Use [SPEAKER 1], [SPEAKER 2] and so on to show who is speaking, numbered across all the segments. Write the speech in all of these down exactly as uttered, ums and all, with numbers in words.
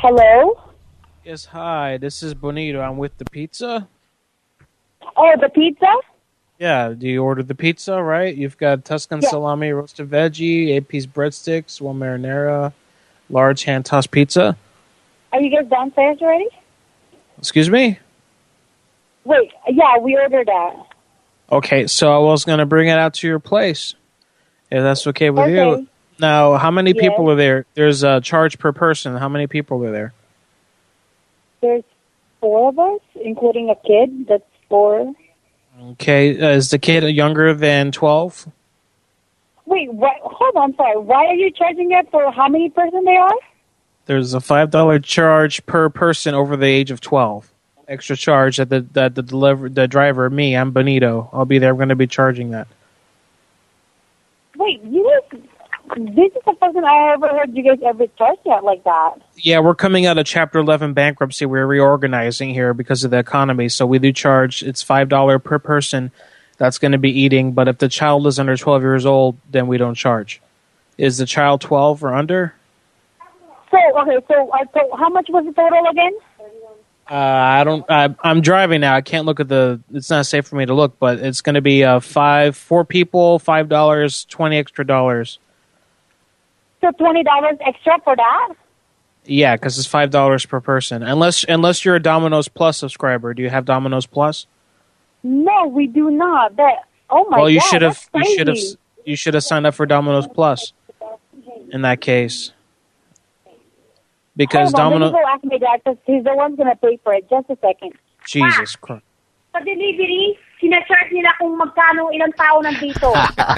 [SPEAKER 1] Hello?
[SPEAKER 2] Yes, hi. This is Bonito. I'm with the pizza.
[SPEAKER 1] Oh, the pizza?
[SPEAKER 2] Yeah, do you order the pizza, right? You've got Tuscan
[SPEAKER 1] Yeah.
[SPEAKER 2] salami, roasted veggie, eight-piece breadsticks, one marinara, large hand-tossed pizza.
[SPEAKER 1] Are you guys downstairs already?
[SPEAKER 2] Excuse me?
[SPEAKER 1] Wait, yeah, we ordered that.
[SPEAKER 2] Okay, so I was going to bring it out to your place, if that's okay with
[SPEAKER 1] Okay.
[SPEAKER 2] you. Now, how many
[SPEAKER 1] Yes.
[SPEAKER 2] people are there? There's a charge per person. How many people are there?
[SPEAKER 1] There's four of us, including a kid. That's four.
[SPEAKER 2] Okay, uh, is the kid younger than twelve?
[SPEAKER 1] Wait, what? Hold on, sorry. Why are you charging it for how many person they are?
[SPEAKER 2] There's a five dollar charge per person over the age of twelve. Extra charge that the that the deliver the driver, me, I'm Benito. I'll be there. I'm going to be charging that.
[SPEAKER 1] Wait, you guys, this is the first time I ever heard you guys ever charge that like that.
[SPEAKER 2] Yeah, we're coming out of Chapter eleven bankruptcy. We're reorganizing here because of the economy. So we do charge, it's five dollars per person that's going to be eating. But if the child is under twelve years old, then we don't charge. Is the child twelve or under?
[SPEAKER 1] So, okay, so, uh, so how much was the total again?
[SPEAKER 2] Uh, I don't. I, I'm driving now. I can't look at the. It's not safe for me to look, but it's going to be uh, five, four people, five dollars, twenty extra dollars.
[SPEAKER 1] So twenty dollars extra for that?
[SPEAKER 2] Yeah, because it's five dollars per person. Unless unless you're a Domino's Plus subscriber. Do you have Domino's Plus?
[SPEAKER 1] No, we do not. That. Oh my
[SPEAKER 2] well, you
[SPEAKER 1] God,
[SPEAKER 2] should have.
[SPEAKER 1] that's
[SPEAKER 2] You
[SPEAKER 1] crazy.
[SPEAKER 2] should have. You should have signed up for Domino's Plus. In that case, because
[SPEAKER 1] Hold on,
[SPEAKER 2] Domino.
[SPEAKER 1] let me go ask my dad because he's the one going to pay for it. Just a second.
[SPEAKER 2] Jesus Christ.
[SPEAKER 1] Sa delivery, sinacharge nila kung magkano ilang tao nandito.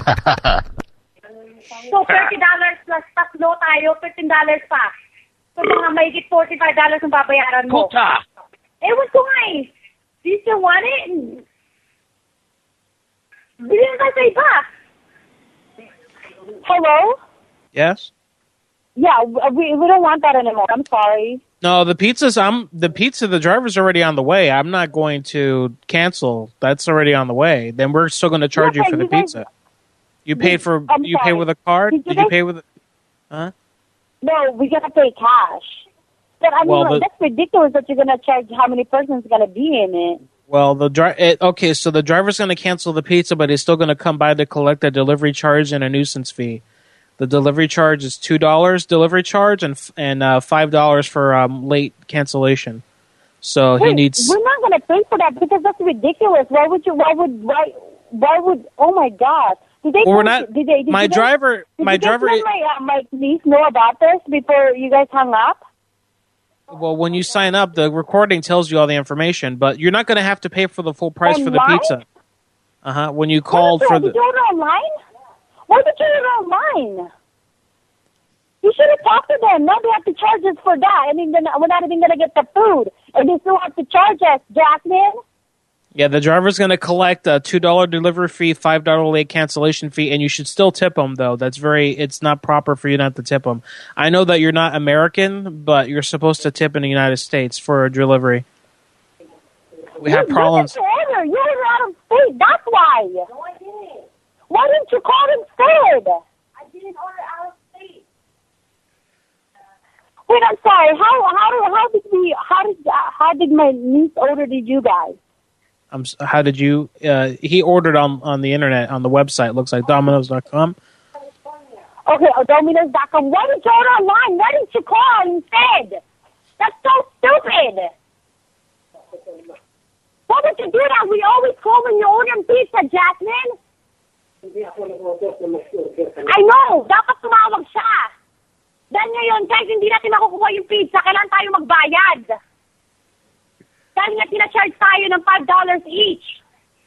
[SPEAKER 1] So, thirty dollars plus tatlo tayo, fifteen dollars pa. So, mga mahigit forty-five dollars ang babayaran mo.
[SPEAKER 3] Puta!
[SPEAKER 1] Ewan ko nga eh. Do you still want it? Bilhin ka sa iba. Hello?
[SPEAKER 2] Yes.
[SPEAKER 1] Yeah, we we don't want that anymore. I'm sorry.
[SPEAKER 2] No, the pizza's. I'm the pizza. The driver's already on the way. I'm not going to cancel. That's already on the way. Then we're still going to charge
[SPEAKER 1] Yeah,
[SPEAKER 2] you for the
[SPEAKER 1] you guys-
[SPEAKER 2] pizza. You paid for.
[SPEAKER 1] I'm
[SPEAKER 2] you pay
[SPEAKER 1] sorry.
[SPEAKER 2] with a card.
[SPEAKER 1] Did you
[SPEAKER 2] Did you
[SPEAKER 1] guys-
[SPEAKER 2] pay with? Huh?
[SPEAKER 1] No, we gotta pay cash. But I mean,
[SPEAKER 2] Well,
[SPEAKER 1] like,
[SPEAKER 2] the-
[SPEAKER 1] that's ridiculous that you're gonna charge how many persons gonna be in it.
[SPEAKER 2] Well, the dri- it, okay. So the driver's going to cancel the pizza, but he's still going to come by to collect a delivery charge and a nuisance fee. The delivery charge is two dollars delivery charge and f- and uh, five dollars for um, late cancellation. So he
[SPEAKER 1] Wait,
[SPEAKER 2] needs.
[SPEAKER 1] We're not gonna pay for that because that's ridiculous. Why would you? Why would? Why? Why would? Oh my God! Did they?
[SPEAKER 2] Well, we're
[SPEAKER 1] tell-
[SPEAKER 2] not.
[SPEAKER 1] Did they? Did
[SPEAKER 2] my
[SPEAKER 1] you guys-
[SPEAKER 2] driver.
[SPEAKER 1] Did
[SPEAKER 2] My
[SPEAKER 1] you guys
[SPEAKER 2] driver.
[SPEAKER 1] let my uh, my niece know about this before you guys hung up?
[SPEAKER 2] Well, when you sign up, the recording tells you all the information, but you're not going to have to pay for the full price for the
[SPEAKER 1] Online?
[SPEAKER 2] pizza. Uh huh. When you
[SPEAKER 1] What
[SPEAKER 2] called
[SPEAKER 1] did you,
[SPEAKER 2] for
[SPEAKER 1] did
[SPEAKER 2] the.
[SPEAKER 1] you order online? Why did you order online? You should have talked to them. Now they have to charge us for that. I mean, they're not, we're not even going to get the food, and they still have to charge us, Jasmine.
[SPEAKER 2] Yeah, the driver's going to collect a two dollar delivery fee, five dollar late cancellation fee, and you should still tip him, though. That's very, it's not proper for you not to tip him. I know that you're not American, but you're supposed to tip in the United States for a delivery. We have
[SPEAKER 1] You-
[SPEAKER 2] problems.
[SPEAKER 1] You didn't order. You ordered out of state. That's why. No, I didn't. Why didn't you call instead? I didn't order out of state. Wait, I'm sorry. How how do how did we how did uh, how did my niece order did you guys?
[SPEAKER 2] I'm, s- how did you, uh, he ordered on, on the internet, on the website, looks like Domino's dot com.
[SPEAKER 1] Okay, oh, Domino's dot com. Why did you order online? Why didn't you call instead? That's so stupid. Why would you do that? We always call when you order pizza, Jasmine. I know. Dapat tumawag siya. Dahil ngayon, kahit hindi natin makukuha yung pizza, kailangan tayo magbayad. Dahil nga tina-charge tayo ng five dollars each.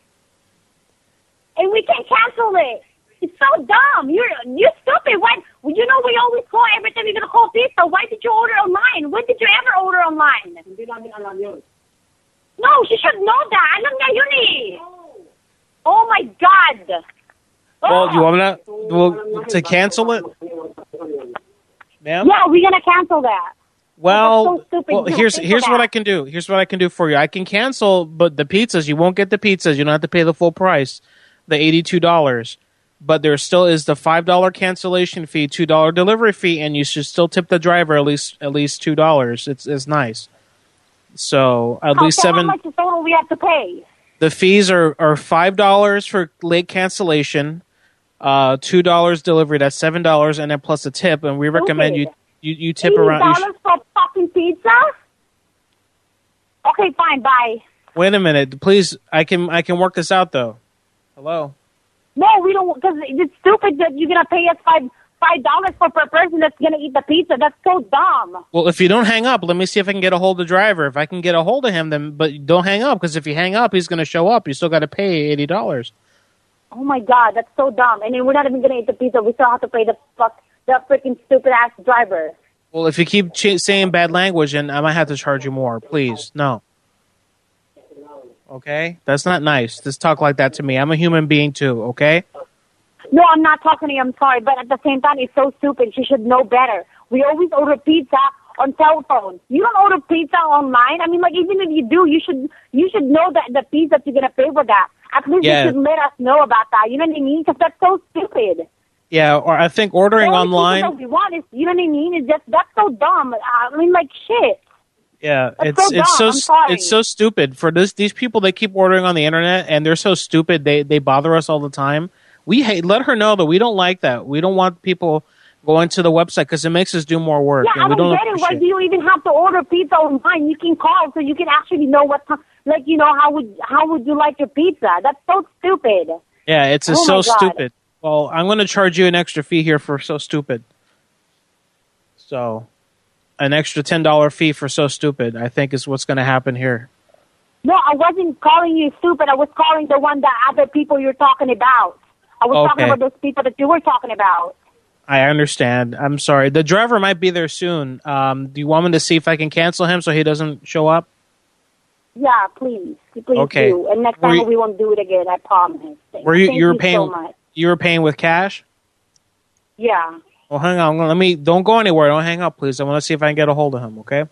[SPEAKER 1] And we can't cancel it. It's so dumb. You're you're stupid. Why? You know we always call every time you're gonna call pizza. Why did you order online? When did you ever order online? Hindi namin alam yun. No, she should know that. Alam niya yun eh. Oh my God.
[SPEAKER 2] Well, do you want me to, well, to cancel it? Ma'am?
[SPEAKER 1] Yeah, we're gonna cancel that.
[SPEAKER 2] Well,
[SPEAKER 1] That's so stupid.
[SPEAKER 2] well,
[SPEAKER 1] You
[SPEAKER 2] here's
[SPEAKER 1] don't pay
[SPEAKER 2] here's
[SPEAKER 1] for
[SPEAKER 2] what
[SPEAKER 1] that.
[SPEAKER 2] I can do. Here's what I can do for you. I can cancel, but the pizzas you won't get the pizzas. You don't have to pay the full price, the eighty-two dollars. but there still is the five dollar cancellation fee, two dollar delivery fee, and you should still tip the driver at least at least two dollars. It's it's nice. So at
[SPEAKER 1] how,
[SPEAKER 2] least
[SPEAKER 1] so
[SPEAKER 2] seven.
[SPEAKER 1] How much is total we have to pay?
[SPEAKER 2] The fees are, are five dollars for late cancellation, uh, two dollars delivery. That's seven dollars, and then plus a tip. And we recommend you you, you tip around.
[SPEAKER 1] Eighty dollars for fucking pizza? Okay, fine. Bye.
[SPEAKER 2] Wait a minute, please. I can I can work this out though. Hello.
[SPEAKER 1] No, we don't, because it's stupid that you're gonna pay us five five dollars for per person that's gonna eat the pizza. That's so dumb.
[SPEAKER 2] Well, if you don't hang up, let me see if I can get a hold of the driver. If I can get a hold of him, then but don't hang up, because if you hang up, he's gonna show up. You still got to pay eighty dollars.
[SPEAKER 1] Oh my God, that's so dumb. And then we're not even gonna eat the pizza. We still have to pay the fuck the freaking stupid ass driver.
[SPEAKER 2] Well, if you keep ch- saying bad language, then I might have to charge you more. Please, no. Okay, that's not nice. Just talk like that to me. I'm a human being too. Okay.
[SPEAKER 1] No, I'm not talking to you. I'm sorry, but at the same time, it's so stupid. She should know better. We always order pizza on cell phone. You don't order pizza online. I mean, like, even if you do, you should you should know that the fees that you're gonna pay for that. At least
[SPEAKER 2] Yeah.
[SPEAKER 1] you should let us know about that. You know what I mean? Because that's so stupid.
[SPEAKER 2] Yeah, or I think ordering
[SPEAKER 1] The only
[SPEAKER 2] online.
[SPEAKER 1] pizza that we want is, you know what I mean? It's just that's so dumb. I mean, like shit.
[SPEAKER 2] Yeah,
[SPEAKER 1] That's
[SPEAKER 2] it's
[SPEAKER 1] so
[SPEAKER 2] it's so
[SPEAKER 1] dumb. I'm sorry.
[SPEAKER 2] it's so stupid for this these people. They keep ordering on the internet, and they're so stupid. They they bother us all the time. We hate. Let her know that we don't like that. We don't want people going to the website because it makes us do more work.
[SPEAKER 1] Yeah,
[SPEAKER 2] and
[SPEAKER 1] I
[SPEAKER 2] we
[SPEAKER 1] don't
[SPEAKER 2] don't
[SPEAKER 1] get it. Why
[SPEAKER 2] appreciate
[SPEAKER 1] do you even have to order pizza online? You can call so you can actually know what time. Like, you know, how would how would you like your pizza? That's so stupid.
[SPEAKER 2] Yeah, it's
[SPEAKER 1] Oh
[SPEAKER 2] so
[SPEAKER 1] my God.
[SPEAKER 2] stupid. Well, I'm going to charge you an extra fee here for so stupid. So, an extra ten dollar fee for so stupid, I think, is what's going to happen here.
[SPEAKER 1] No, I wasn't calling you stupid. I was calling the one that other people you're talking about. I was talking
[SPEAKER 2] Okay.
[SPEAKER 1] about those people that you were talking about.
[SPEAKER 2] I understand. I'm sorry. The driver might be there soon. Um, do you want me to see if I can cancel him so he doesn't show up?
[SPEAKER 1] Yeah, please. Please
[SPEAKER 2] Okay.
[SPEAKER 1] do. And next
[SPEAKER 2] Were
[SPEAKER 1] time
[SPEAKER 2] you-
[SPEAKER 1] we won't do it again, I promise.
[SPEAKER 2] Were you
[SPEAKER 1] Thank
[SPEAKER 2] you were
[SPEAKER 1] you
[SPEAKER 2] paying
[SPEAKER 1] so much.
[SPEAKER 2] you were paying with cash?
[SPEAKER 1] Yeah.
[SPEAKER 2] Well, hang on. Let me. Don't go anywhere. Don't hang up, please. I want to see if I can get a hold of him. Okay.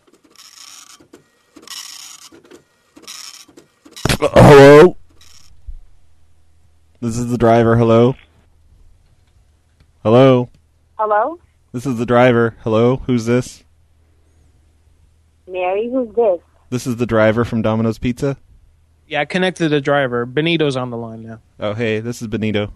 [SPEAKER 3] Uh, hello? This is the driver. Hello? Hello?
[SPEAKER 1] Hello?
[SPEAKER 3] This is the driver. Hello? Who's this?
[SPEAKER 1] Mary, who's this?
[SPEAKER 3] This is the driver from Domino's Pizza?
[SPEAKER 2] Yeah, I connected the driver. Benito's on the line now.
[SPEAKER 3] Oh, hey, this is Benito.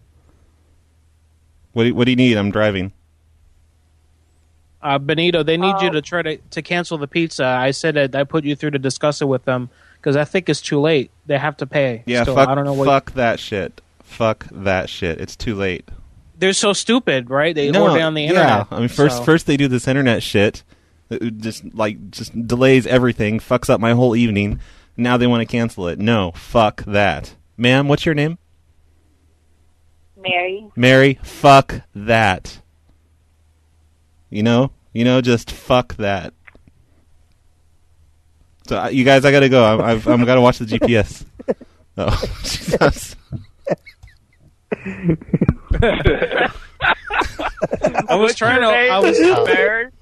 [SPEAKER 3] What do, what do you need? I'm driving.
[SPEAKER 2] Uh, Benito, they need you
[SPEAKER 1] Uh,
[SPEAKER 2] to try to, to cancel the pizza. I said that I put you through to discuss it with them because I think it's too late. They have to pay.
[SPEAKER 3] Yeah,
[SPEAKER 2] still.
[SPEAKER 3] fuck,
[SPEAKER 2] I don't know what.
[SPEAKER 3] fuck that shit. Fuck that shit. It's too late.
[SPEAKER 2] They're so stupid, right? They
[SPEAKER 3] No,
[SPEAKER 2] order on the
[SPEAKER 3] yeah.
[SPEAKER 2] internet.
[SPEAKER 3] I mean, first
[SPEAKER 2] so-
[SPEAKER 3] first they do this internet shit that just like just delays everything, fucks up my whole evening. Now they want to cancel it. No, fuck that. Ma'am, what's your name?
[SPEAKER 1] Mary.
[SPEAKER 3] Mary, fuck that. You know? You know, just fuck that. So, uh, you guys, I gotta go. I, I've, I'm gotta watch the G P S. Oh, Jesus.
[SPEAKER 2] I was trying to. I was.
[SPEAKER 4] Mary?